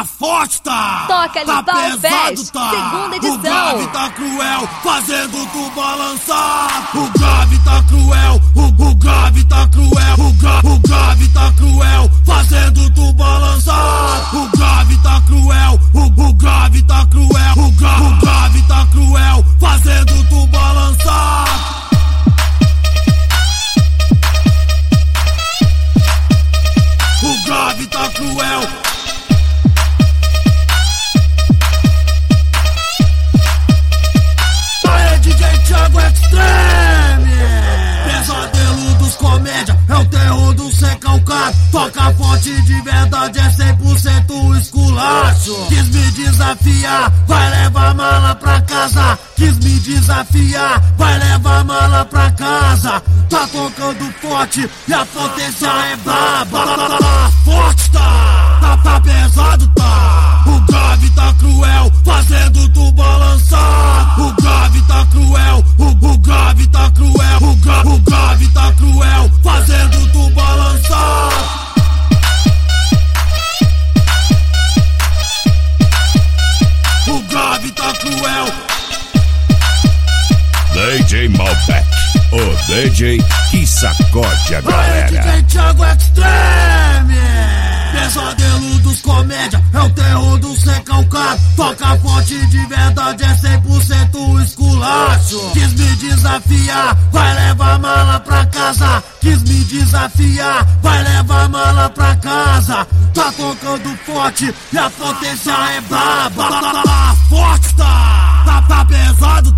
Tá forte, tá! Toca ali, tá Pau pesado, Fest, tá! segunda edição. O grave tá cruel, fazendo tu balançar. O grave tá cruel, o grave tá cruel. O grave tá cruel, fazendo tu balançar. O grave tá cruel, o grave tá cruel. O grave tá cruel, fazendo tu balançar. O grave tá cruel. Aê, DJ Thiago Extreme. Pesadelo dos comédia, é o terror do sem calcado. Toca forte de verdade, é 100% esculacho. Quis me desafiar, vai levar mala pra casa. Quis me desafiar, vai levar mala pra casa. Tá tocando forte e a potência é braba. Forte tá pesado tá. O grave tá cruel, fazendo tu balançar. O grave tá cruel, o grave tá cruel. O grave tá cruel, fazendo tu balançar. O grave tá cruel. DJ Malbec, o DJ que sacode a galera. DJ Thiago Extreme. Pesadelo dos comédia, é o terror do sem calcado. Toca forte de verdade, é 100% esculacho. Quis me desafiar, vai levar mala pra casa. Quis me desafiar, vai levar mala pra casa. Tá tocando forte e a potência é braba. Forte tá pesado